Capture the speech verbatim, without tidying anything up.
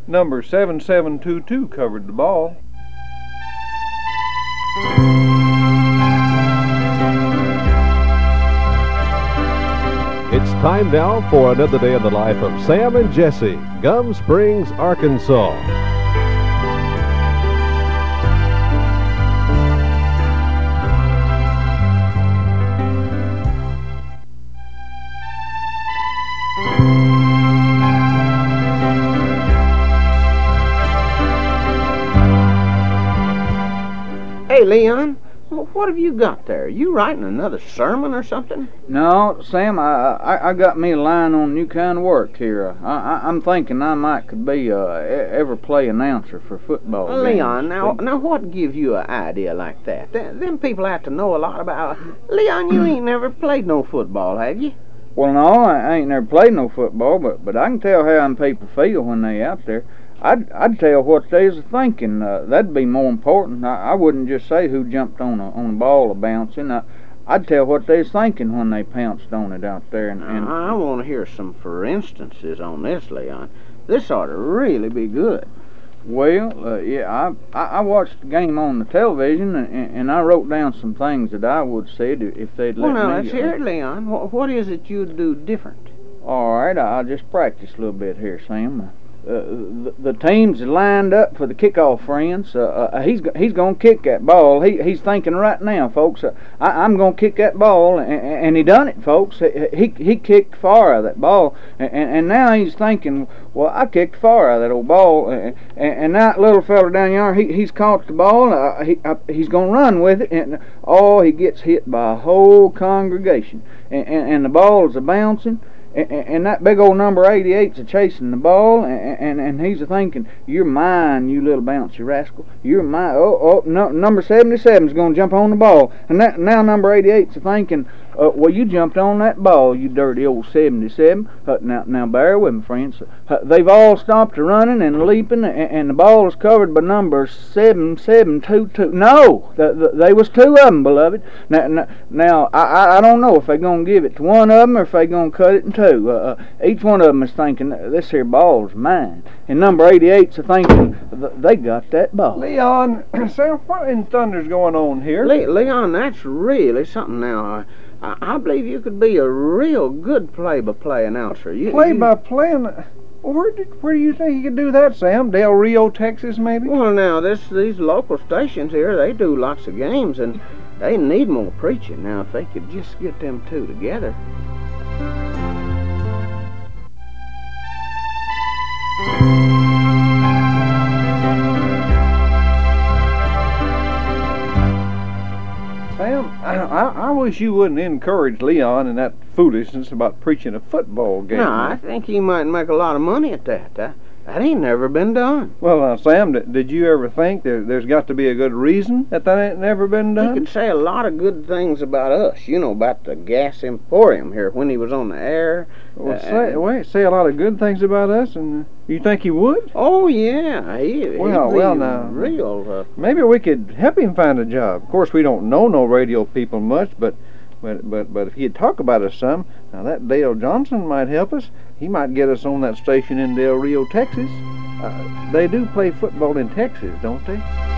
Number seven seven two two covered the ball. It's time now for another day in the life of Sam and Jesse, Gum Springs, Arkansas. Hey, Leon, what have you got there? You writing another sermon or something? No, Sam, I, I I got me a line on new kind of work here. I, I I'm thinking I might could be a ever play announcer for football Well, games. Leon, now now what gives you an idea like that? Th them people have to know a lot about. Leon, you ain't never played no football, have you? Well, no, I ain't never played no football, but but I can tell how them people feel when they out there. I'd, I'd tell what they's thinking. Uh, that'd be more important. I, I wouldn't just say who jumped on a on a ball a bouncing. I, I'd tell what they's thinking when they pounced on it out there. And, and I want to hear some for instances on this, Leon. This ought to really be good. Well, uh, yeah, I, I I watched the game on the television, and, and I wrote down some things that I would say if they'd let well, now, me. let's hear it, Leon. What, what is it you'd do different? All right, I'll just practice a little bit here, Sam. Uh, the, the team's lined up for the kickoff, friends. Uh, uh, he's he's gonna kick that ball. He he's thinking right now, folks. Uh, I, I'm gonna kick that ball, and, and he done it, folks. He he, he kicked far of that ball, and, and now he's thinking, well, I kicked far of that old ball, and, and now that little fella down yonder, he he's caught the ball. Uh, he uh, he's gonna run with it, and oh, he gets hit by a whole congregation, and and, and the ball's a bouncing. And, and that big old number eighty-eight's a chasing the ball, and, and, and he's a thinking, you're mine, you little bouncy rascal. You're mine. Oh, oh, no, number seventy-seven's going to jump on the ball. And that, now number eighty-eight's a thinking, uh, well, you jumped on that ball, you dirty old seventy-seven. Uh, now, now, bear with me, friends. Uh, they've all stopped running and leaping, and, and the ball is covered by number seven seven two two. No, the, the, they was two of them, beloved. Now, now, now I, I don't know if they're going to give it to one of them or if they're going to cut it in two. Uh, each one of them is thinking, this here ball's mine. And number eighty-eight's a thinking, they got that ball. Leon, Sam, what in thunder's going on here? Le Leon, that's really something now. I, I believe you could be a real good play-by-play announcer. You, Play-by-play? Well, where, did, where do you think you could do that, Sam? Del Rio, Texas, maybe? Well, now, this these local stations here, they do lots of games, and they need more preaching. Now, if they could just get them two together. Sam, I, I, I wish you wouldn't encourage Leon in that foolishness about preaching a football game. No, I think he might make a lot of money at that. That, that ain't never been done. Well, now, Sam, did, did you ever think that there's got to be a good reason that that ain't never been done? He could say a lot of good things about us. You know, about the Gas Emporium here when he was on the air. Well, uh, say, wait, say a lot of good things about us, and you think he would? Oh, yeah. He, Well, he'd be well, now, real. Uh, Maybe we could help him find a job. Of course, we don't know no radio people much, but but but, but if he'd talk about us some, now that Dale Johnson might help us. He might get us on that station in Del Rio, Texas. Uh, they do play football in Texas, don't they?